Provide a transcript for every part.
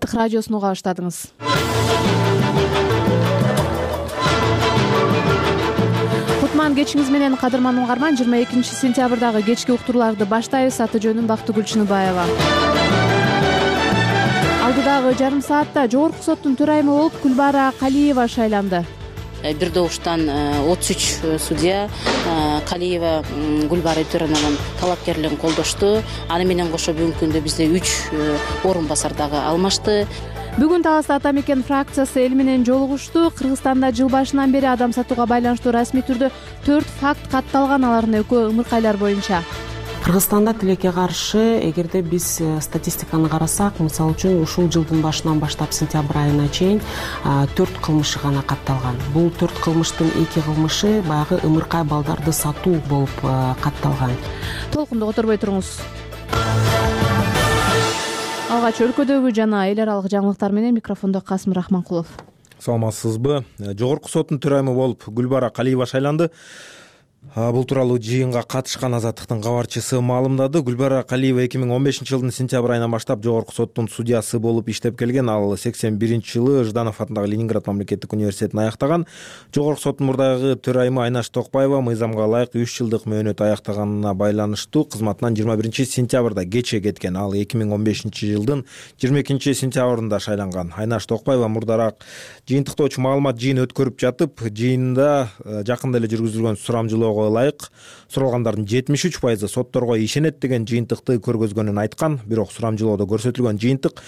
Азаттык радиосун уга баштадыңыз. Кутман кечиңиз менен кадырман угарман. 22 сентябрдагы кечки уктурууларды баштайбыз. Аты жөнүм Бактыгүл Чыныбаева. Алдыдагы жарым саатта Жогорку соттун төрайымы болуп Гүлбара Калиева шайланды. Бир добуштан 33 судья Калиева Гүлбара Төрөнөгөн талапкерлигин колдошту. Аны менен кошо бүгүнкү күндө бизде 3 орун басар дагы алмашты. Бүгүн Таласта Ата Мекен фракциясы эл менен жолугушту. Кыргызстанда жыл башынан бери адам сатууга байланыштуу расмий түрдө 4 факт катталган, алардын экөө ымыркайлар боюнча. Кыргызстанда тилекке каршы, эгерде биз статистиканы карасак, мисалы үчүн ушул жылдын башынан баштап сентябрь айына чейин 4 кылмышы гана катталган. Бул 4 кылмыштын 2 кылмышы баягы ымыркай балдарды сатуу болуп катталган. Толкунду которбой туруңуз. Алгач өлкөдөгү жана эл аралык жаңылыктар менен микрофондо Касым Рахманкулов. Саламатсызбы? Жогорку соттун төрайымы болуп Гүлбара Калиева шайланды. Бул тууралуу жыйынга катышкан Азаттыктын кабарчысы маалымдады. Гүлбара Калиева 2015 жылдын сентябрь айынан баштап Жогорку соттун судьясы болуп иштеп келген. Ал 81-жылы Жданов атындагы Ленинград мамлекеттик университетин аяктаган. Жогорку соттун мурдагы төрайымы Айнаш Токпаева мыйзамга ылайык 3 жылдык мөөнөт аяктаганына байланыштуу кызматынан 21 сентябрда кече кеткен. Ал 2015 жылдын 22 сентябрында шайланган. Айнаш Токпаева мурдараак жыйынтыктоочу маалымат жыйын өткөрүп жатып, жыйында жакында эле жүргүзүлгөн сурамжылоого ылайык суралгандардын 73% сотторго ишенет деген жыйынтыкты көргөзгөнүн айткан. Бирок сурамжылоодо көрсөтүлгөн жыйынтык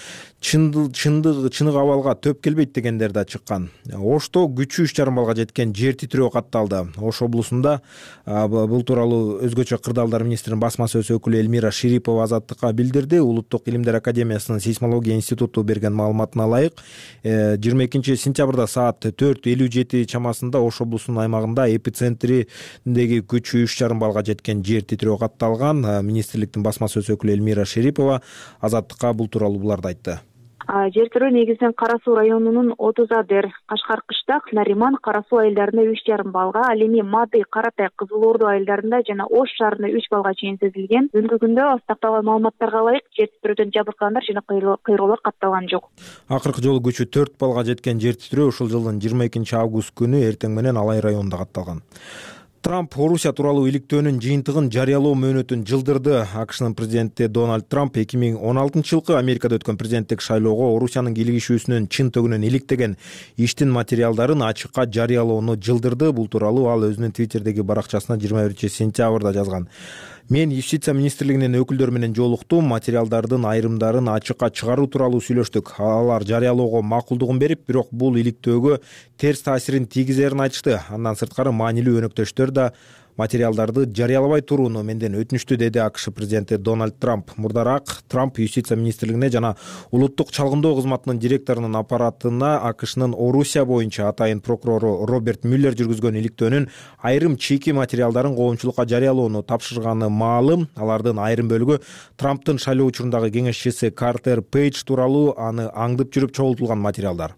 чыныгы абалга төп келбейт дегендер да чыккан. Ошто күчү 3,5 балга жеткен жер титирөө катталды. Ош облусунда бул тууралуу өзгөчө кырдаалдар министринин басма сөз өкүлү Элмира Ширипова Азаттыкка билдирди. Улуттук илимдер академиясынын сейсмология институту берген маалыматына ылайык 22 сентябрда саат 4:57 чамасында Ош облусунун аймагында эпицентриндеги күчү 3,5 балга жеткен жер титирөө катталган. Министрликтин басма сөз өкүлү Элмира Шерипова Азаттыкка бул тууралуу буларды айтты. Жер титирөө негизинен Кара Суу районунун Отузадер, Кашкар Кыштак, Нариман, Кара Суу айылдарында 3,5 балга, ал эми Мады, Каратай, Кызыл Орду айылдарында жана Ош шаарында 3 балга чейин сезилген. Бүгүнкү күндө астакталган маалыматтарга ылайык жер титирөөдөн жабыркагандар жана кыйроолор катталган жок. Акыркы жолу күчү 4 балга жеткен жер титирөө ушул жылдын 22 август күнү эртең менен Алай районунда катталган. Трамп Орусия тууралуу иликтөөнүн жыйынтыгын жарыялоо мөөнөтүн жылдырды. AQShnын президенти Дональд Трамп 2016 жылкы Америкада өткөн президенттик шайлоого Орусиянын кийлигишүүсүнөн чын төгүнөн иликтеген иштин материалдарын ачыкка жарыялоону жылдырды. Бул тууралуу ал өзүнүн Твиттердеги баракчасына 21 сентябрда жазган. Мен Юстиция министрлигинин өкүлдөрү менен жолуктум. Материалдардын айрымдарын ачыкка чыгаруу тууралуу сүйлөштүк. Алар жарыялоого макулдугун берип, бирок бул иликтөөгө терс таасирин тийгизерин айтышты. Андан сырткары маанилүү өнөктөштөр да материалдарды жарыялабай турууну менден өтүнүштү, деди АКШ президенти Дональд Трамп. Мурдараак Трамп Юстиция министрлигине жана улуттук чалгындоо кызматынын директорунун аппаратына AQShnын Орусия боюнча атайын прокурору Роберт Мюллер жүргүзгөн иликтөөнүн айрым чийки материалдарын коомчулукка жарыялоону тапшырганы маалым. Алардын айрым бөлүгү Трамптын шайлоо учурундагы кеңешчиси Картер Пейдж тууралуу аны аңдып жүрүп чогултулган материалдар.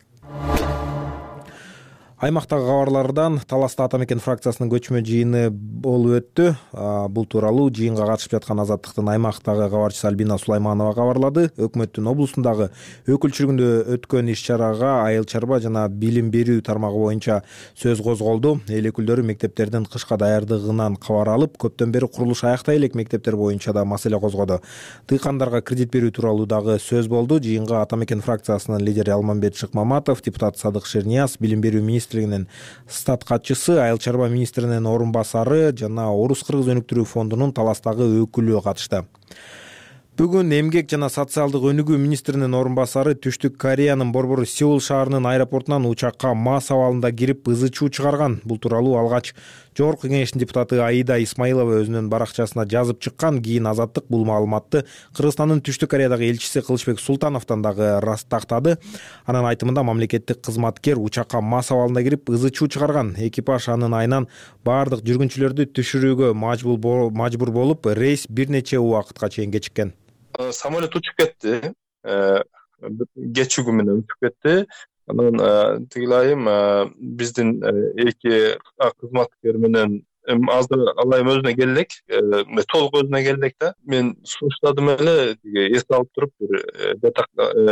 Аймактагы кабарлардан Таласта Ата Мекен фракциясынын көчмө жыйыны болуп өттү. Бул тууралуу жыйынга катышып жаткан Азаттыктын аймактагы кабарчысы Альбина Сулайманова кабарлады. Өкмөттүн облусундагы өкүлчүлүгүндө өткөн иш-чарага айыл чарба жана билим берүү тармагы боюнча сөз козголду. Эл өкүлдөрү мектептердин кышка даярдыгынан кабар алып, көптөн бери курулуш аяктай элек мектептер боюнча да маселе козгоду. Дыйкандарга кредит берүү тууралуу дагы сөз болду. Жыйынга Ата Мекен фракциясынын лидери Алмамбет Шыкмаматов, депутат Садык Шернияз, билим берүү министринин стат катчысы, айыл чарба министринин орун басары жана Орус-Кыргыз өнүктүрүү фондунун Таластагы өкүлү катышты. Бүгүн эмгек жана социалдык өнүгүү министринин орун басары Түштүк Кореянын борбору Сеул шаарынын аэропортунан учакка мас абалында кирип ызы чуу чыгарган. Бул тууралуу алгач Жогорку кеңештин депутаты Аида Исмаилова өзүнүн баракчасына жазып чыккан. Кийин Азаттык бул маалыматты Кыргызстандын Түштүк Кореядагы элчиси Кылычбек Султановдон дагы ырастактады. Анын айтымында мамлекеттик кызматкер учакка мас абалында кирип ызы чуу чыгарган. Экипаж анын айынан баардык жүргүнчүлөрдү түшүрүүгө мажбур болуп, рейс бир нече убакытка чейин кечиккен. Самолет учуп кетти. Кечүүгү менен учуп кетти. Анан тигилайым биздин эки кызматкер менен азыр алайым өзүнө келе элек, толук өзүнө келе элек да. Мен сунуштадым эле, эс алып туруп бир жатак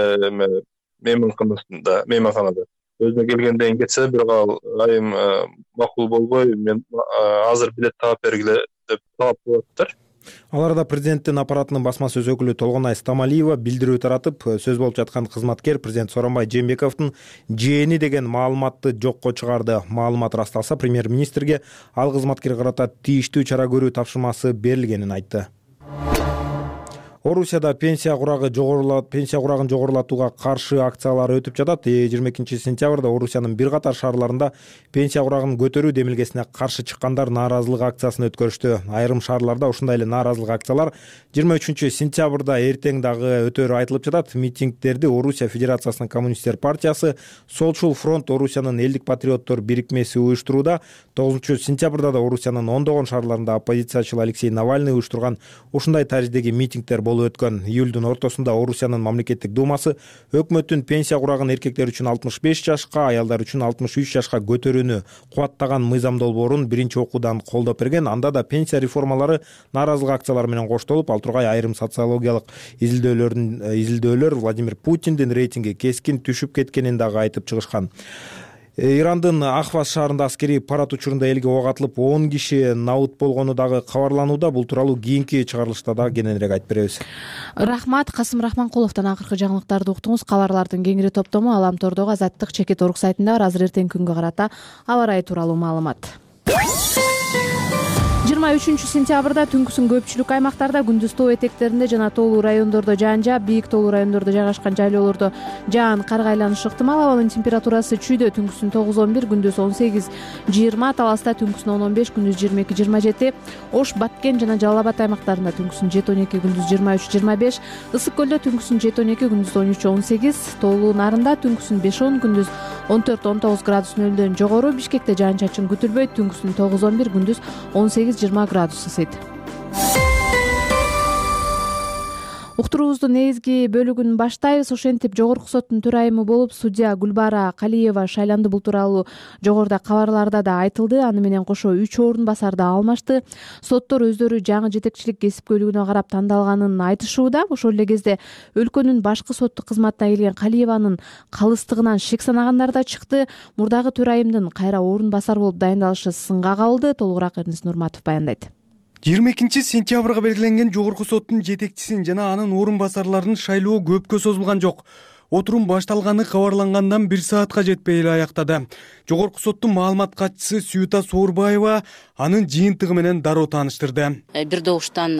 мейманканада өзүнө келгенден кийин кетсе, бирок айым макул болбой, мен азыр билет таап бергиле деп талап кылып атыптыр. Аларда президенттин аппаратынын басма сөз өкүлү Толгонай Стамалиева билдирүү таратып, сөз болуп жаткан кызматкер президент Сооронбай Жээнбековдун жээни деген маалыматты жокко чыгарды. Маалымат ырасталса, премьер-министрге ал кызматкерге карата тийиштүү чара көрүү тапшырмасы берилгенин айтты. Орусияда пенсия курагын жогорулатууга каршы акциялар өтүп жатат. 22 сентябрда Орусиянын бир катар шаарларында пенсия курагын көтөрүү демилгесине каршы чыккандар нааразылык акциясын өткөрүштү. Айрым шаарларда ушундай эле нааразылык акциялар 23 сентябрда эртең дагы өтөрү айтылып жатат. Митингдерди Орусия Федерациясынын Коммунисттер партиясы, Солчул фронт Орусиянын элдик патриоттор бирикмеси уюштурууда. 9 сентябрда да Орусиянын ондогон шаарларында оппозициячыл Алексей Навальный уюштурган ушундай тарздеги митингдер болуп өткөн. Июлдун ортосунда Орусиянын мамлекеттик думасы өкмөттүн пенсия курагын эркектер үчүн 65 жашка, аялдар үчүн 63 жашка көтөрүүнү кубаттаган мыйзам долбоорун биринчи окуудан колдоп берген. Анда да пенсия реформалары нааразылык акциялары менен коштолуп, ал тургай айрым социологиялык изилдөөлөр Владимир Путиндин рейтинги кескин түшүп кеткенин дагы айтып чыгышкан. Ирандын Ахваз шаарында аскерий парад учурунда элге ок атылып 10 киши набыт болгону дагы кабарланууда. Бул тууралуу кийинки чыгарылышта да кененирээк айтып беребиз. Рахмат. Касым Рахманкуловдон акыркы жаңылыктарды уктуңуз. Кабарлардын кеңири топтому Аламтордогу Азаттык чекит орг сайтында бар. Азыр эртең күнгө карата аба ырайы тууралуу маалымат. 23 сентябрда түнкүсүн көпчүлүк аймактарда, күндүз тоо этектеринде жана тоолуу райондордо жаан жаап, бийик тоолуу райондордо жайгашкан жайлоолордо жаан карга айланышы ыктымал. Абанын температурасы чүйдө түнкүсүн 9-11, күндүз 18-20, таласта түнкүсүн 10-15, күндүз 22-27, Ош, Баткен жана Жалал Абад аймактарында түнкүсүн 7-12, күндүз 23-25, Ысык көлдө түнкүсүн 7-12, күндүз 13-18, тоолуу нарында түнкүсүн 5-10, күндүз 14-19 градус нөлдөн жогору, Бишкекте жаан чачын күтүлбөйт, түнкүсүн 9-11, күндүз 18-20 градус ысыйт. Уктуруубуздун негизги бөлүгүн баштайбыз. Ошентип, жогорку соттун төрайымы болуп судья Гүлбара Калиева шайланды. Бул тууралуу жогоруда кабарларда да айтылды. Аны менен кошо 3 орун басар да алмашты. Соттор өздөрү жаңы жетекчилик кесипкөйлүгүнө карап тандалганын айтышууда. Ошол эле кезде өлкөнүн башкы соттук кызматына келген Калиеванын калыстыгынан шек санагандар да чыкты. Мурдагы төрайымдын кайра орун басар болуп дайындалышы сынга кабылды. Толугураак Эрнис Нурматов баяндайт. 22 сентябрга белгиленген жогорку соттун жетекчисин жана анын орун басарларын шайлоо көпкө созулган жок. Отурум башталганы кабарлангандан 1 саатка жетпей эле аяктады. Жогорку соттун маалымат катчысы Сүйүта Соорбаева анын жыйынтыгы менен дароо тааныштырды. Бир добуштан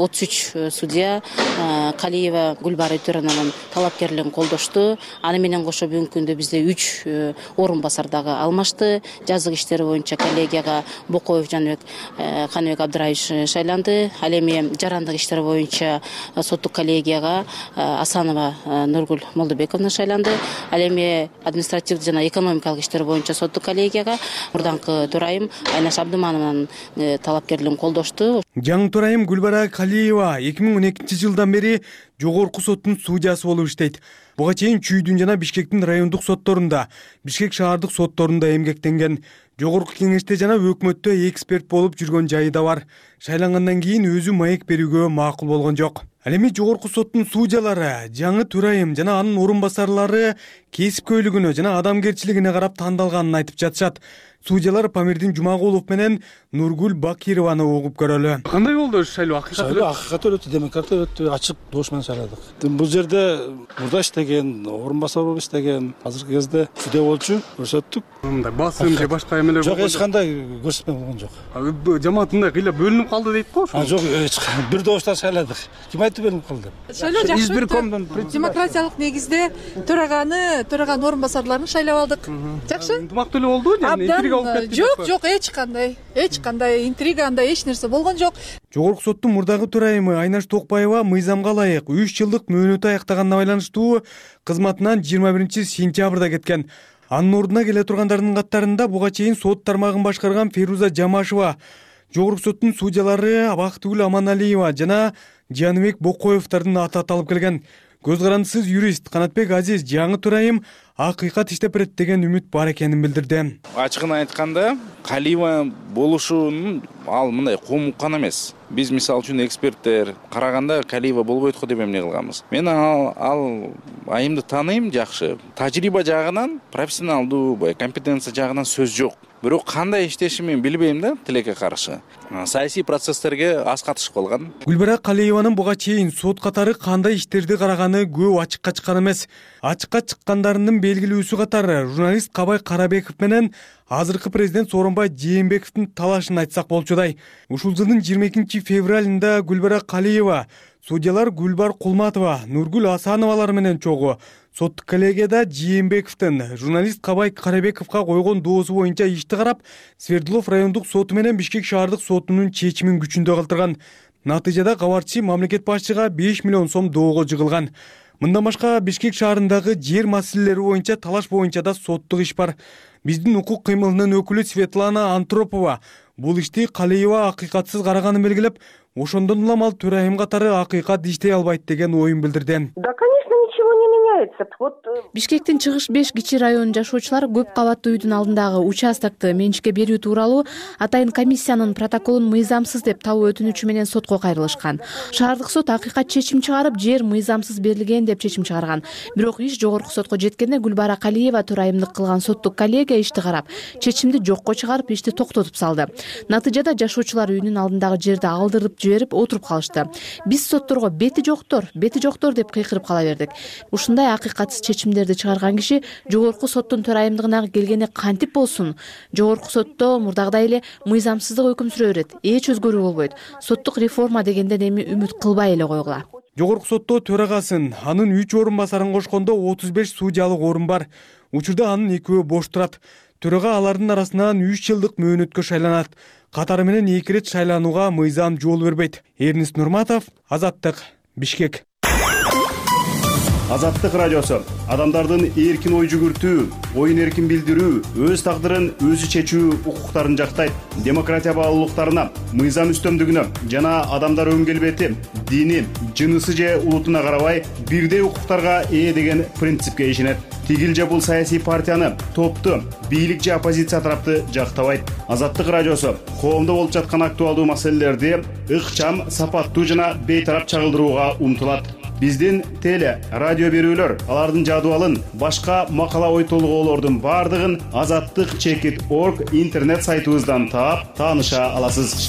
33 судья Калиева Гүлбара Өтөрөновнун талапкерлигин колдошту. Аны менен кошо бүгүнкү күндө бизде 3 орун басар дагы алмашты. Жазык иштери боюнча коллегияга Бокоев Жаныбек Каныбек Абдыраевич шайланды. Ал эми жарандык иштери боюнча соттук коллегияга Асанова Нургул Молдобековна шайланды. Ал эми административдик жана экономикалык иштер боюнча соттук коллегияга мурданкы төрайым Айнаш Абдымановнун талапкерлигин колдошту. Жаңы төрайым Гүлбара Калиева 2012 жылдан бери жогорку соттун судьясы болуп иштейт. Буга чейин Чүйдүн жана Бишкектин райондук сотторунда, Бишкек шаардык сотторунда эмгектенген. Жогорку кеңеште жана өкмөттө эксперт болуп жүргөн жайы да бар. Шайлангандан кийин өзү маек берүүгө макул болгон жок. Ал эми жогорку соттун судьялары, жаңы төрайым жана анын орун басарлары кесипкөйлүгүнө жана адамгерчилигине карап тандалганын айтып жатышат. Судьялар Памирдин Жумагулов менен Нургул Бакированы угуп көрөлү. Кандай болду шайлоо? Акыйкат өтү, демократия өтү, ачык добуш менен шайладык. Бул жерде мурда иштеген, орун басар болуп иштеген, азыркы кезде судья болчу көрсөттүк. Мындай басым же башка эмелер жок, эч кандай көрсөтмө болгон жок. Жамаат мындай кыйла бөлүнүп калды дейт го ошо. Жок, бир добуштан шайладык. Ким айтты бөлүнүп калды? Шайлоо жакшы. Демократиялык негизде төраган орун басарларын шайлап алдык. Жакшы. Ынтымактуу эле болду, Жок, эч кандай интрига, андай эч нерсе болгон жок. Жогорку соттун мурдагы төрайымы Айнаш Токпаева мыйзамга ылайык 3 жылдык мөөнөтү аяктаганына байланыштуу кызматынан 21 сентябрда кеткен. Анын ордуна келе тургандардын катарында буга чейин сот тармагын башкарган Феруза Жамашева, жогорку соттун судьялары Бактыгүл Аманалиева жана Жаныбек Бокоевдордун аты аталып келген. көз карандысыз юрист Канатбек Азиз жаңы төрайым акыйкат иштеп берет деген үмүт бар экенин билдирди. Ачыгын айтканда, Калиева болушунун ал мындай комуккан эмес. Биз мисалы үчүн эксперттер караганда Калиева болбойт го деп эмне кылганбыз. Мен ал айымды тааныйм жакшы. Тажрыйба жагынан, профессионалдуу, компетенция жагынан сөз жок. Бирок кандай иштешин мен билбейм да, тилекке каршы. Саясий процесстерге аз катышып калган. Гүлбара Калиеванын буга чейин сот катары кандай иштерди караганы көп ачыкка чыккан эмес. Ачыкка чыккандарынын белгилүүсү катары журналист Кабай Карабеков менен азыркы президент Сооронбай Жээнбековдун талашын айтсак болчудай. Ушул жылдын 22 февралында Гүлбара Калиева судьялар Гүлбар Кулматова, Нургүл Асановалар менен чогуу соттук коллегияда Жээнбековдун журналист Кабай Карабековго койгон доосу боюнча ишти карап, Свердлов райондук соту менен Бишкек шаардык сотунун чечимин күчүндө калтырган. Натыйжада кабарчы мамлекет башчыга 5 миллион сом доого жыгылган. Мындан башка Бишкек шаарындагы жер маселелери боюнча талаш боюнча да соттук иш бар. Биздин укук кыймылынын өкүлү Светлана Антропова бул ишти Калиева акыйкатсыз караганын белгилеп, ошондон улам ал төрайым катары акыйкат иштей албайт деген оюн билдирди. Да, конечно, ничего не меняется. Бишкектин чыгыш 5 кичи районунун жашоочулары көп кабаттуу үйдүн алдындагы участокты менчикке берүү тууралуу атайын комиссиянын протоколун мыйзамсыз деп табуу өтүнүчү менен сотко кайрылышкан. Шаардык сот акыйкат чечим чыгарып, жер мыйзамсыз берилген деп чечим чыгарган. Бирок иш жогорку сотко жеткенде Гүлбара Калиева төрайымдык кылган соттук коллегия ишти карап, чечимди жокко чыгарып, ишти токтотуп салды. Натыйжада жашоочулар үйүнүн алдындагы жерди алдырып жиберип отуруп калышты. Биз сотторго бети жоктор деп кыйкырып кала бердик. Ушундай акыйкатсыз чечимдерди чыгарган киши жогорку соттун төрайымдыгына келгенде кантип болсун? Жогорку сотто мурдагыдай эле мыйзамсыздык өкүм сүрө берет. Эч өзгөрүү болбойт. Соттук реформа дегенден эми үмүт кылбай эле койгула. Жогорку сотто төрагасын, анын 3 орун басарын кошкондо 35 судьялык орун бар. Учурда анын 2 бош турат. Төрага алардын арасынан 3 жылдык мөөнөткө шайланат. Катары менен 2 рет шайланууга мыйзам жол бербейт. Эрнис Нурматов, Азаттык, Бишкек. Азаттык радиосу адамдардын эркин ой жүгүртүү, оюн эркин билдирүү, өз тагдырын өзү чечүү укуктарын жактайт. Демократия баалуулуктарына, мыйзам үстөмдүгүнө жана адамдар өн келбети, дини, жынысы же улутуна карабай бирдей укуктарга ээ деген принципке ишенет. Тигил же бул саясий партияны, топту, бийлик же оппозиция тарапты жактабайт. Азаттык радиосу коомдо болуп жаткан актуалдуу маселелерди ыкчам, сапаттуу жана бейтарап чагылдырууга умтулат. Биздин теле, радио берүүлөр, алардын жадыбалын, башка макала ой толгоолордун бардыгын azattyk.org интернет сайтыбыздан таап, тааныша аласыз.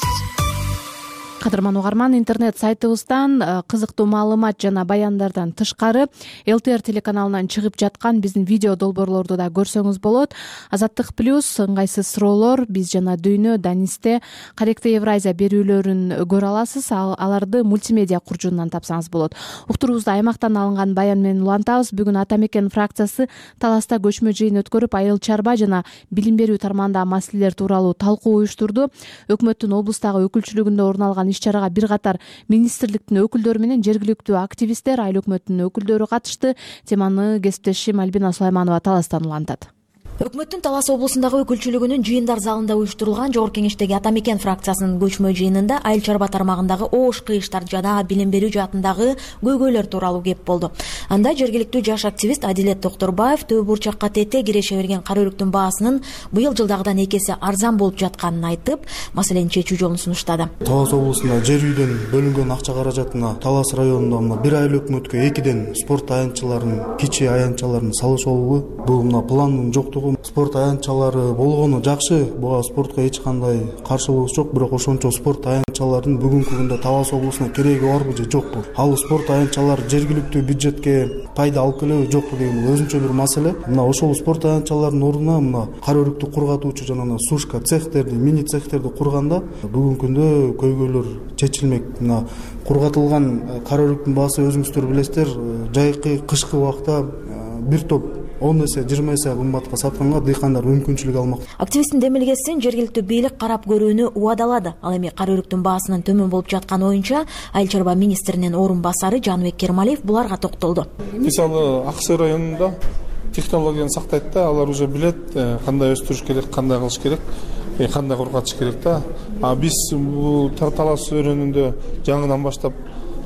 Кадырман угарман, интернет сайтыбыздан кызыктуу маалымат жана баяндардан тышкары ЛТР телеканалынан чыгып жаткан биздин видео долбоорлорду да көрсөңүз болот. Азаттык плюс, ыңгайсыз суроолор, биз жана дүйнө, Данисте, Каректе Евразия берүүлөрүн көрө аласыз. Аларды мультимедиа куржунунан тапсаңыз болот. Уктурубузда аймактан алынган баян менен улантабыз. Бүгүн Ата Мекен фракциясы Таласта көчмө жыйын өткөрүп, айыл чарба жана билим берүү тармагындагы маселелер тууралуу талкуу уюштурду. Өкмөттүн облустагы өкүлчүлүгүндө орун алган иш-чарага бир катар министрликтин өкүлдөрү менен жергиликтүү активисттер, айыл өкмөтүнүн өкүлдөрү катышты. Теманы кесиптешим Альбина Сулайманова Таластан улантат. Өкмөттүн Талас облусундагы өкүлчүлүгүнүн жыйындар залында уюштурулган Жогорку Кеңештеги Ата Мекен фракциясынын көчмө жыйынында айыл чарба тармагындагы оош кыйыштар жана билим берүү жаатындагы көйгөйлөр тууралуу кеп болду. Анда жергиликтүү жаш активист Адилет Токторбаев Төө Бурчакка тете киреше берген кара өрүктүн баасынын быйыл жылдагыдан 2 эсе арзан болуп жатканын айтып, маселени чечүү жолун сунуштады. Талас облусунда жер үйдөн бөлүнгөн акча каражатына Талас районунда бир айыл өкмөткө 2ден спорт аянтчаларын, кичи аянтчаларын салыш болобу? Бул пландын жоктугу. Спорт аянтчалары болгону жакшы, буга спортко эч кандай каршылыгыбыз жок, бирок ошончо спорт аянтчаларынын бүгүнкү күндө Талас облусуна кереги барбы же жокпу? Ал спорт аянтчалары жергиликтүү бюджетке пайда алып келеби жокпу деген бул өзүнчө бир маселе. Мына ошол спорт аянтчаларынын ордуна мына кара өрүктү кургатуучу жана сушка цехтерди, мини цехтерди курганда бүгүнкү күндө көйгөйлөр чечилмек. Мына кургатылган кара өрүктүн баасы өзүңүздөр билесиздер, жайкы кышкы убакта бир топ 10 эсе 20 эсе кымбатка сатканга дыйкандар мүмкүнчүлүк алмак. Активисттин демилгесин жергиликтүү бийлик карап көрүүнү убадалады. Ал эми кара өрүктүн баасынын төмөн болуп жаткан оюнча айыл чарба министринин орун басары Жаныбек Кермалиев буларга токтолду. Мисалы Аксай районунда технологияны сактайт да, алар уже билет кандай өстүрүш керек, кандай кылыш керек, кандай кургатыш керек да. Биз бул Талас өрөөнүндө жаңыдан баштап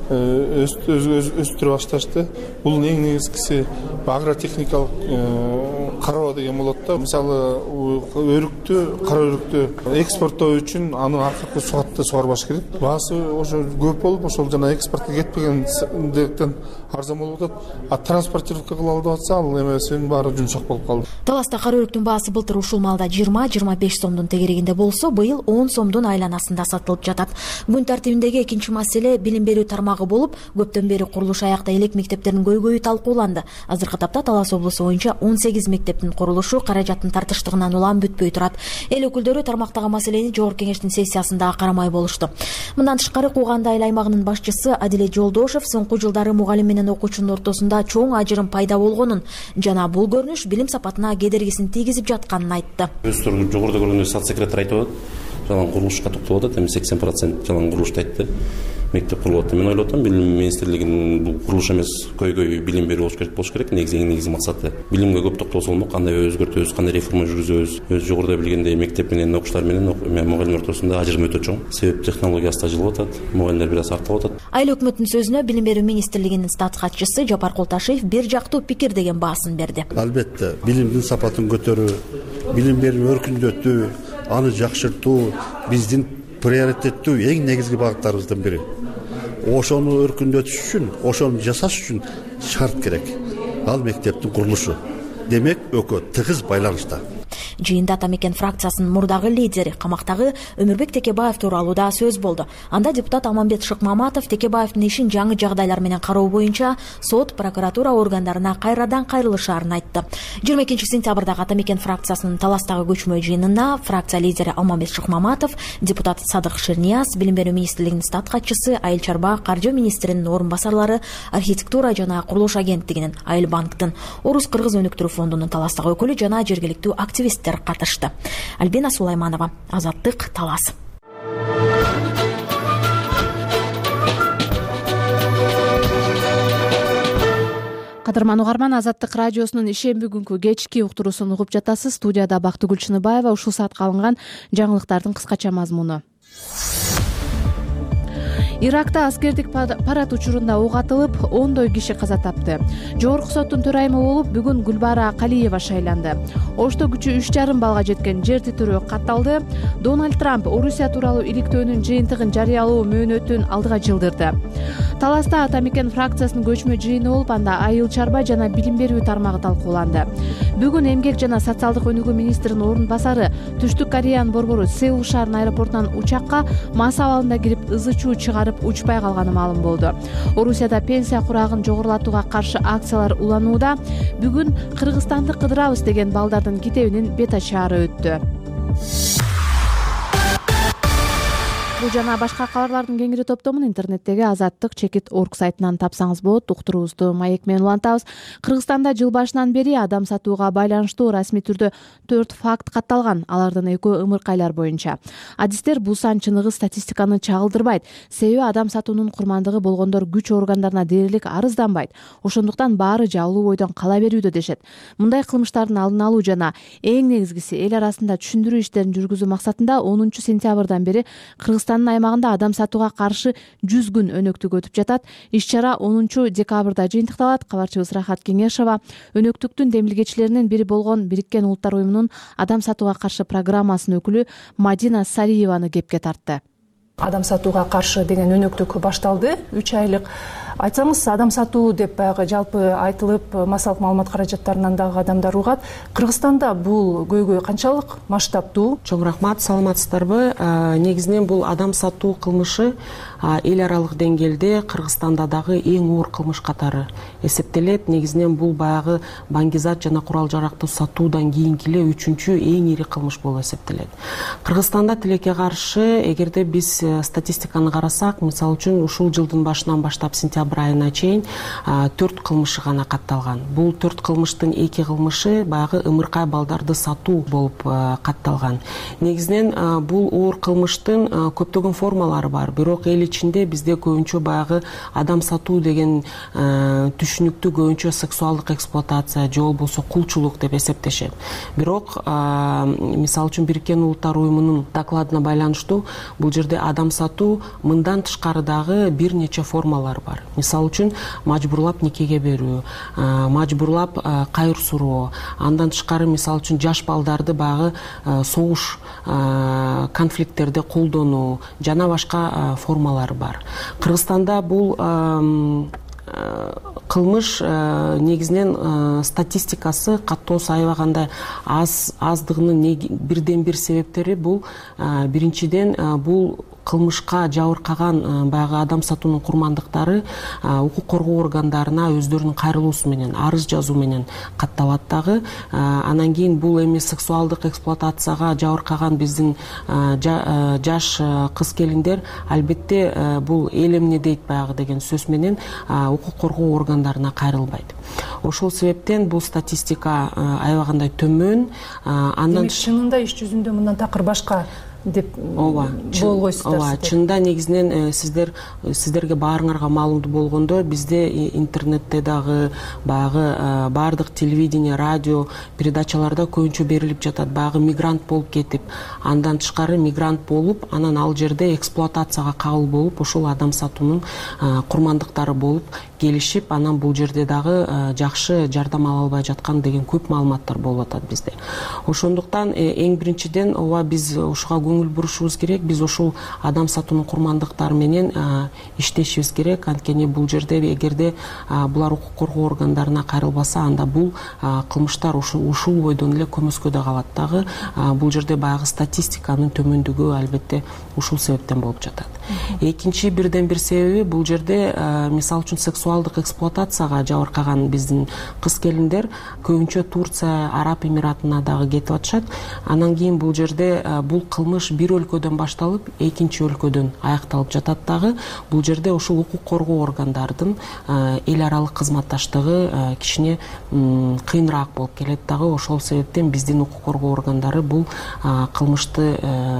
өстүрө башташты. Бул эң негизгиси агротехникалык кароо деген болот да. Мисалы кара өрүктү экспорттоо үчүн аны акыркы сугатта сугарбаш керек. Баасы ошо көп болуп, ошол жана экспортко кетпегендиктен арзан болуп атат. А транспортировка кыла алып атса, ал эмесинин баары жумшак болуп калды. Таласта кара өрүктүн баасы былтыр ушул малда 20-25 сомдун тегерегинде болсо, быйыл 10 сомдун айланасында сатылып жатат. Күн тартибиндеги экинчи маселе билим берүү тармагы болуп, көптөн бери курулуш аякта элек мектептердин көйгөйү талкууланды. Азыркы тапта Талас облусу боюнча 18 мектептин курулушу каражаттын тартыштыгынан улам бүтпөй турат. Эл өкүлдөрү тармактагы маселени Жогорку кеңештин сессиясында карамай болушту. Мындан тышкары Кууганды айыл аймагынын башчысы Адилет Жолдошев соңку жылдары мугалим менен окуучунун ортосунда чоң ажырым пайда болгонун жана бул көрүнүш билим сапатына кедергисин тийгизип жатканын айтты. Жогоруда көргөндө соцсекретарь айтып атат, жалаң курулушка токтолуп атат, эми 80% жалаң курулушту айтты. Мектеп курулуп атат. Мен ойлоп атам, билим министрлигинин бул курулуш эмес, көйгөй билим берүү болуш керек. Негизи максаты билимге көп токтолсо болмок, кандай өзгөртөбүз, кандай реформа жүргүзөбүз. Өзү жогоруда билгендей мектеп менен окуучулар менен мугалимдер ортосунда ажырым өтө чоң. Себеп технологиясы да жылып атат, мугалимдер бир аз артып атат. Айыл өкмөтүнүн сөзүнө билим берүү министрлигинин статс катчысы Жапар Култашев бир жактуу пикир деген баасын берди. Албетте, билимдин сапатын көтөрүү, билим берүү өркүндөтүү, аны жакшыртуу биздин приоритеттүү эң негизги багыттарыбыздын бири. Ошону өркүндөтүш үчүн, ошону жасаш үчүн шарт керек. Ал мектептин курулушу. Демек, экөө тыгыз байланышта. Жыйында Атамекен фракциясынын мурдагы лидери, камактагы Өмүрбек Текебаев тууралуу да сөз болду. Анда депутат Алмамбет Шыкмаматов Текебаевдин ишин жаңы жагдайлар менен кароо боюнча сот, прокуратура органдарына кайрадан кайрылышаарын айтты. 22-сентябрдагы Атамекен фракциясынын Таластагы көчмө жыйынына фракция лидери Алмамбет Шыкмаматов, депутат Садык Шернияз, билим берүү министрлигинин стат катчысы, Айыл чарба каржы министринин орун басарлары, архитектура жана курулуш агенттигинин, Айыл банктын, Орус Кыргыз өнүктүрүү фондунун Таластагы өкүлү жана жергиликтүү активисттер катышты. Альбина Сулайманова, Азаттык, Талас. Кадырман угарман, Азаттык радиосунун ишемби күнкү кечки уктуруусун угуп жатасыз. Студияда Бактыгүл Чыныбаева. Ушул саатка алынган жаңылыктардын кыскача мазмуну. Иракта аскердик парад учурунда ок атылып, 10 киши каза тапты. Жогорку соттун төрайымы болуп, бүгүн Гүлбара Калиева шайланды. Ошто күчү 3,5 балга жеткен жер титирөө катталды. Дональд Трамп Орусия тууралуу иликтөөнүн жыйынтыгын жарыялоо мөөнөтүн алдыга жылдырды. Таласта Атамекен фракциясынын көчмө жыйыны болуп, анда айыл чарба жана билим берүү тармагы талкууланды. Бүгүн эмгек жана социалдык өнүгүү министринин орун басары Түштүк Кореянын борбору Сеул шаарынын аэропортунан учакка мас абалында кирип ызы чуу чыгарып учпай калганы маалым болду. Орусияда пенсия курагын жогорулатууга каршы акциялар уланууда. Бүгүн Кыргызстанды кыдырабыз деген балдардын китебинин бет ачаары өттү. Бул жана башка кабарлардын кеңири топтомун интернеттеги azattik.org сайтынан тапсаңыз болот. Уктуруубузду маек менен улантабыз. Кыргызстанда жыл башынан бери адам сатууга байланыштуу расмий түрдө 4 факт катталган. Алардын экөө ымыркайлар боюнча. Адистер бул сан чыныгы статистиканы чагылдырбайт. Себеби адам сатуунун курмандыгы болгондор күч органдарына дээрлик арызданбайт. Ошондуктан баары жалуу бойдон кала берүүдө дешет. Мындай кылмыштардын алдын алуу жана эң негизгиси эл арасында түшүндүрүү иштерин жүргүзүү максатында 10-сентябрдан бери Кыргызстандын аймагында адам сатууга каршы 100 күн өнөктүк өтүп жатат. Иш-чара 10-декабрда жыйынтыкталат. Кабарчыбыз Рахат Кеңешова өнөктүктүн демилгечилеринин бири болгон Бириккен Улуттар уюмунун адам сатууга каршы программасынын өкүлү Мадина Сариеваны кепке тартты. Адам сатууга каршы деген өнөктүк башталды. 3 айлык. Айтсаңыз, адам сатуу деп баягы жалпы айтылып, массалык маалымат каражаттарынан дагы адамдар угат. Кыргызстанда бул көйгөй канчалык масштабтуу? Чоң рахмат, саламатсыздарбы? Негизинен бул адам сатуу кылмышы эл аралык деңгээлде Кыргызстанда дагы эң оор кылмыш катары эсептелет. Негизинен бул баягы баңгизат жана курал жаракты сатуудан кийинки эле 3-чү эң ири кылмыш болуп эсептелет. Кыргызстанда тилекке каршы, эгерде биз статистиканы карасак, мисалы үчүн ушул жылдын башынан баштап сентябрь айына чейин 4 кылмышы гана катталган. Бул 4 кылмыштын 2 кылмышы баягы ымыркай балдарды сатуу болуп катталган. Негизинен бул оор кылмыштын көптөгөн формалары бар. Бирок эл ичинде бизде көбүнчө баягы адам сатуу деген түшүнүктү көбүнчө сексуалдык эксплуатация же болбосо кулчулук деп эсептешет. Бирок мисалы үчүн Бириккен Улуттар уюмунун докладына байланыштуу бул жерде адам сатуу мындан тышкары дагы бир нече формалар бар. Мисалы үчүн мажбурлап никеге берүү, мажбурлап кайыр суроо, андан тышкары мисалы үчүн жаш балдарды багы согуш конфликттерде колдонуу жана башка формалар бар. Кыргызстанда бул кылмыш негизинен статистикасы каттоосу аябагандай аздыгынын бирден бир себептери бул биринчиден бул кылмышка жабыркаган баягы адам сатуунун курмандыктары укук коргоо органдарына өздөрүнүн кайрылуусу менен арыз жазуу менен катталат дагы. Анан кийин бул эми сексуалдык эксплуатацияга жабыркаган биздин жаш кыз келиндер албетте бул эл эмне дейт баягы деген сөз менен укук коргоо органдарына кайрылбайт. Ошол себептен бул статистика аябагандай төмөн. Андан чынында иш жүзүндө мындан такыр башка деп болгойсуздар. Ооба, чынында негизинен сиздерге баарыңарга маалымдуу болгондо бизде интернетте дагы баягы баардык телевидение, радио передачаларда көбүнчө берилип жатат. Баягы мигрант болуп кетип, андан тышкары мигрант болуп, анан ал жерде эксплуатацияга кабыл болуп, ошол адам сатуунун курмандыктары болуп келишип, анан бул жерде дагы жакшы жардам ала албай жаткан деген көп маалыматтар болуп атат бизде. Ошондуктан эң биринчиден ооба биз ушуга көңүл бурушубуз керек. Биз ушул адам сатуунун курмандыктары менен иштешибиз керек. Анткени бул жерде эгерде булар укук коргоо органдарына кайрылбаса, анда бул кылмыштар ушул бойдон эле көмөскөдө калат дагы. Бул жерде баягы статистиканын төмөндүгү албетте ушул себептен болуп жатат. Экинчи бирден бир себеби бул жерде мисалы үчүн сексуалдык эксплуатацияга жабыркаган биздин кыз келиндер көбүнчө Турция, Араб Эмиратына дагы кетип атышат. Анан кийин бул жерде бул кылмыш бир өлкөдөн башталып, экинчи өлкөдөн аякталып жатат дагы. Бул жерде ушул укук коргоо органдардын эл аралык кызматташтыгы кичине кыйыныраак болуп келет дагы. Ошол себептен биздин укук коргоо органдары бул кылмышты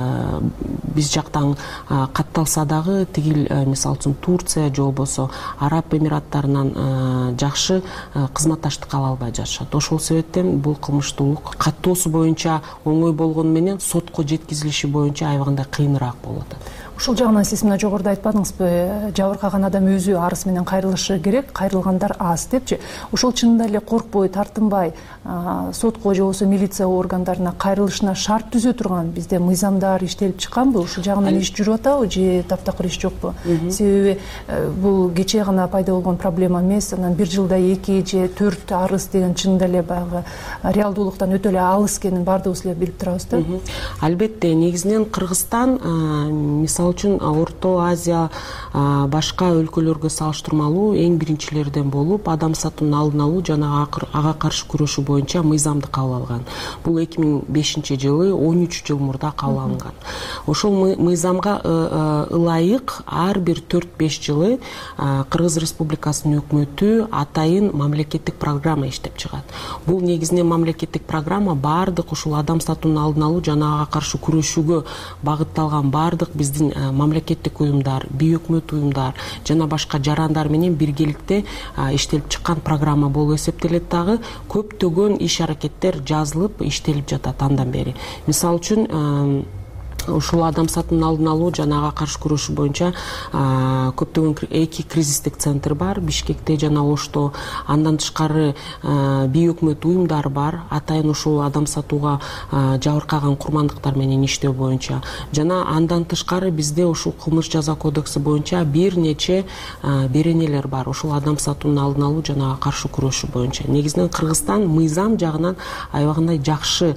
биз жактан катталса дагы тигил мисалы үчүн Турция же болбосо Араб Эмираттарынан жакшы кызматташтык ала албай жатышат. Ошол себептен бул кылмыштуулук каттоосу боюнча оңой болгону менен сотко жеткизилиши боюнча аябагандай кыйыныраак болуп атат. Ушул жагынан сиз мына жогоруда айтпадыңызбы, жабыркаган адам өзү арыз менен кайрылышы керек, кайрылгандар аз депчи. Ошол чынында эле коркпой, тартынбай сотко же болбосо милиция органдарына кайрылышына шарт түзө турган бизде мыйзамдар иштелип чыкканбы? Ушул жагынан иш жүрүп атабы же таптакыр иш жокпу? Себеби бул кечээ гана пайда болгон проблема эмес, анан бир жылда 2 же 4 арыз деген чынында эле баягы реалдуулуктан өтө эле алыс экенин баардыгыбыз эле билип турабыз да. Албетте, негизинен Кыргызстан мисалы үчүн Орто Азия башка өлкөлөргө салыштырмалуу эң биринчилерден болуп, адам сатуунун алдын алуу жана ага каршы күрөшүү боюнча мыйзамды кабыл алган. Бул 2005-жылы 13 жыл мурда кабыл алынган. Ошол мыйзамга ылайык ар бир 4-5 жылы Кыргыз Республикасынын өкмөтү атайын мамлекеттик программа иштеп чыгат. Бул негизинен мамлекеттик программа баардык ушул адам сатуунун алдын алуу жана ага каршы күрөшүүгө багытталган баардык биздин мамлекеттик уюмдар, бейөкмөт уюмдар жана башка жарандар менен биргеликте иштелип чыккан программа болуп эсептелет дагы. Көптөгөн иш аракеттер жазылып иштелип жатат андан бери. Мисалы үчүн ушул адам сатуунун алдын алуу жана ага каршы күрөшүү боюнча көптөгөн 2 кризистик центр бар Бишкекте жана Ошто. Андан тышкары бейөкмөт уюмдар бар, атайын ушул адам сатууга жабыркаган курмандыктар менен иштөө боюнча. Жана андан тышкары бизде ушул кылмыш жаза кодекси боюнча бир нече беренелер бар ушул адам сатуунун алдын алуу жана ага каршы күрөшүү боюнча. Негизинен Кыргызстан мыйзам жагынан аябагандай жакшы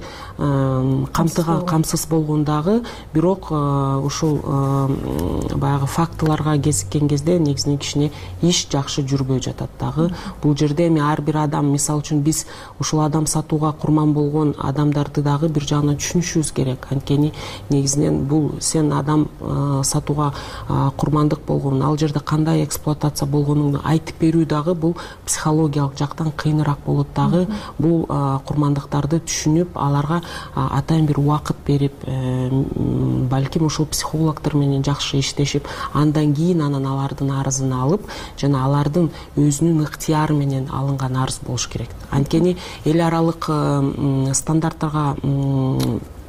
камсыз болгондагы, бирок ушул баягы фактыларга кезиккен кезде негизинен кичине иш жакшы жүрбөй жатат дагы. Бул жерде эми ар бир адам, мисалы үчүн биз ушул адам сатууга курман болгон адамдарды дагы бир жагынан түшүнүшүбүз керек. Анткени негизинен бул сен адам сатууга курмандык болгонун, ал жерде кандай эксплуатация болгонун айтып берүү дагы бул психологиялык жактан кыйыныраак болот дагы. Бул курмандыктарды түшүнүп, аларга атайын бир убакыт берип, балким ушул психологдор менен жакшы иштешип, андан кийин анан алардын арызын алып, жана алардын өзүнүн ыктыяры менен алынган арыз болуш керек. Анткени эл аралык стандарттарга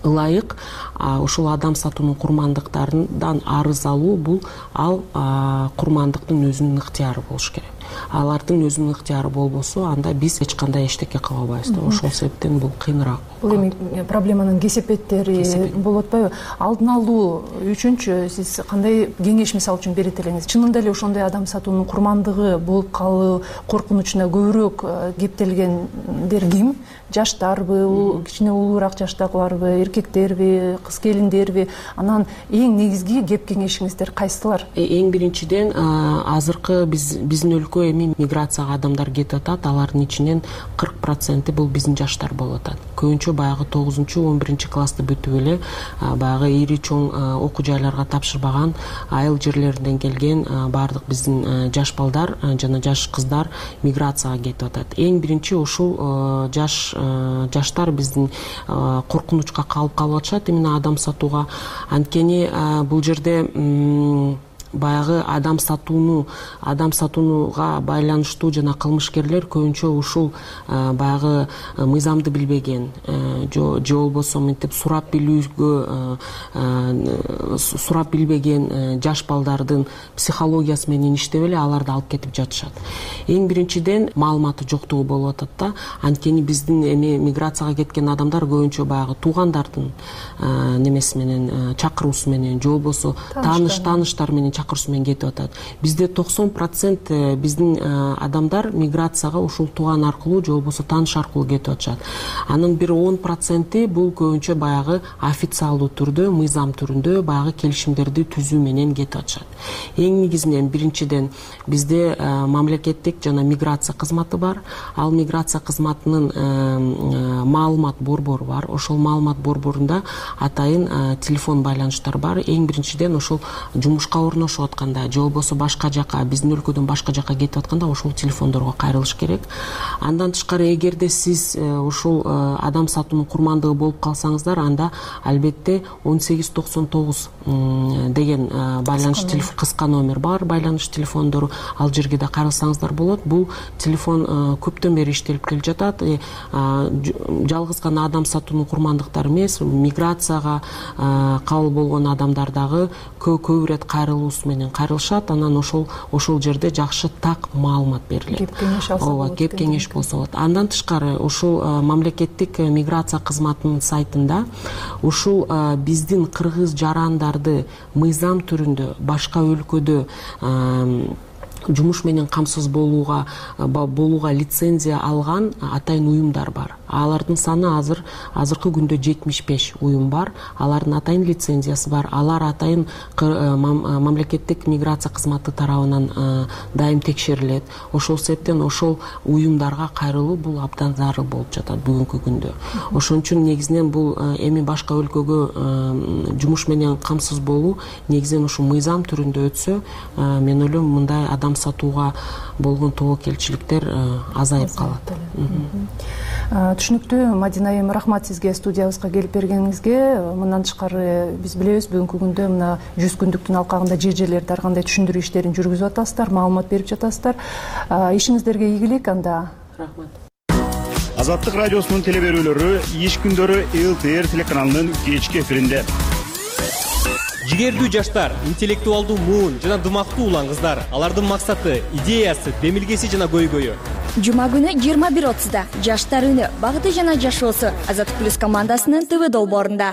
ылайык ушул адам сатуунун курмандыктарынан арыз алуу, бул ал курмандыктын өзүнүн ыктыяры болуш керек. Алардын өзүнүн ыктыяры болбосо, анда биз эч кандай эчтеке кыла албайбыз да. Ошол себептен бул кыйыныраак. Бул эми проблеманын кесепеттери болуп атпайбы? Алдын алуу үчүнчү сиз кандай кеңеш мисалы үчүн берет элеңиз? Чынында эле ошондой адам сатуунун курмандыгы болуп калуу коркунучуна көбүрөөк кептелгендер ким? Жаштарбы, кичине улуураак жаштагыларбы, эркектерби, кыз келиндерби? Анан эң негизги кеп кеңешиңиздер кайсылар? Эң биринчиден азыркы биздин өлкө эми миграцияга адамдар кетип атат. Алардын ичинен 40% бул биздин жаштар болуп атат. Көбүнчө баягы 9-11 классты бүтүп эле баягы ири чоң окуу жайларга тапшырбаган айыл жерлеринен келген баардык биздин жаш балдар жана жаш кыздар миграцияга кетип атат. Эң биринчи ушул жаштар биздин коркунучка калып атышат именно адам сатууга. Анткени бул жерде баягы адам сатууга байланыштуу жана кылмышкерлер көбүнчө ушул баягы мыйзамды билбеген же болбосо мынтип сурап билбеген жаш балдардын психологиясы менен иштеп эле аларды алып кетип жатышат. Эң биринчиден маалыматы жоктугу болуп атат да. Анткени биздин эми миграцияга кеткен адамдар көбүнчө баягы туугандардын немеси менен чакыруусу менен же болбосо тааныштар менен чакыруусу менен кетип атат. Бизде 90% биздин адамдар миграцияга ушул тууган аркылуу же болбосо тааныш аркылуу кетип атышат. Анын бир 10% бул көбүнчө баягы официалдуу түрдө, мыйзам түрүндө баягы келишимдерди түзүү менен кетип атышат. Эң негизинен биринчиден бизде мамлекеттик жана миграция кызматы бар. Ал миграция кызматынын маалымат борбору бар. Ошол маалымат борборунда атайын телефон байланыштар бар. Эң биринчиден ошол жумушка орношуп атканда же болбосо башка жака, биздин өлкөдөн башка жака кетип атканда ошол телефондорго кайрылыш керек. Андан тышкары эгерде сиз ушул адам сатуунун курмандыгы болуп калсаңыздар, анда албетте 1899 деген байланыш телефон, кыска номер бар, байланыш телефондору. Ал жерге да кайрылсаңыздар болот. Бул телефон көптөн бери иштелип келе жатат. Жалгыз гана адам сатуунун курмандыктары эмес, миграцияга кабыл болгон адамдар дагы көп ирет кайрылуусу менен кайрылышат. Анан ошол жерде жакшы так маалымат берилет. Кеп кеңеш болсо болот. Андан тышкары ушул мамлекеттик миграция кызматынын сайтында ушул биздин кыргыз жарандарды мыйзам түрүндө башка өлкөдө жумуш менен камсыз болууга лицензия алган атайын уюмдар бар. Алардын саны азыркы күндө 75 уюм бар. Алардын атайын лицензиясы бар. Алар атайын мамлекеттик миграция кызматы тарабынан дайым текшерилет. Ошол себептен ошол уюмдарга кайрылуу бул абдан зарыл болуп жатат бүгүнкү күндө. Ошон үчүн негизинен бул эми башка өлкөгө жумуш менен камсыз болуу негизинен ушул мыйзам түрүндө өтсө, мен ойлойм мындай адам сатууга болгон тобокелчиликтер азайып калат. Түшүнүктүү. Мадина айым, рахмат сизге студиябызга келип бергениңизге. Мындан тышкары биз билебиз, бүгүнкү күндө мына 100 күндүктүн алкагында жер-жерлерде ар кандай түшүндүрүү иштерин жүргүзүп атасыздар, маалымат берип жатасыздар. Ишиңиздерге ийгилик анда. Рахмат. Азаттык радиосунун телеберүүлөрү иш күндөрү ЛТР телеканалынын кечки эфиринде. Жигердүү жаштар, интеллектуалдуу муун жана дымактуу улан кыздар, алардын максаты, идеясы, демилгеси жана көйгөйү. Жума күнү 21:30 жаштар үнү, багыты жана жашоосу Азаттык плюс командасынын ТВ долбоорунда.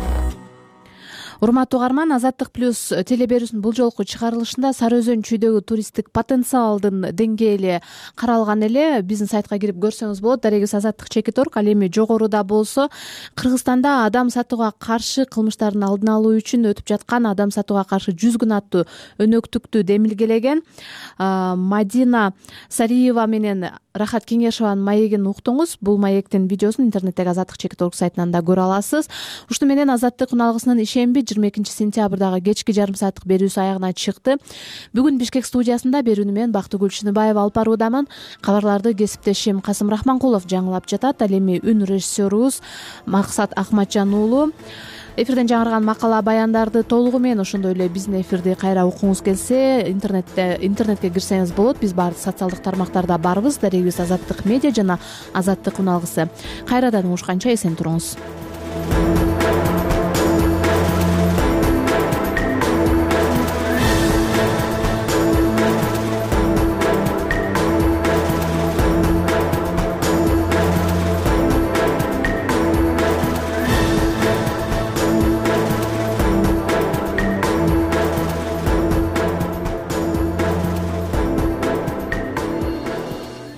Урматтуу угарман, Азаттык плюс телеберүүсүнүн бул жолку чыгарылышында Сары Өзөн чүйдөгү туристтик потенциалдын деңгээли каралган эле. Биздин сайтка кирип көрсөңүз болот. Дарегибиз Азаттык.org. Ал эми жогоруда болсо, Кыргызстанда адам сатууга каршы кылмыштардын алдын алуу үчүн өтүп жаткан адам сатууга каршы 100 күн аттуу өнөктүктү демилгелеген Мадина Сариева менен Рахат Кеңешованын маегин уктуңуз. Бул маектин видеосун интернеттеги Азаттык.org сайтынан да көрө аласыз. Ушуну менен Азаттык үналгысынын ишемби 22 сентябрдагы кечки жарым сааттык берүүсү аягына чыкты. Бүгүн Бишкек студиясында берүүнү мен Бактыгүл Чыныбаева алып баруудамын. Кабарларды кесиптешим Касым Рахманкулов жаңылап жатат. Ал эми үн режиссерубуз Максат Акматжан уулу. Эфирден жаңырган макала баяндарды толугу менен ошондой эле биздин эфирди кайра укуңуз келсе, интернетке кирсеңиз болот. Биз баардык социалдык тармактарда барбыз. Дарегибиз Азаттык медиа жана Азаттык үналгысы. Кайрадан угушканча эсен туруңуз.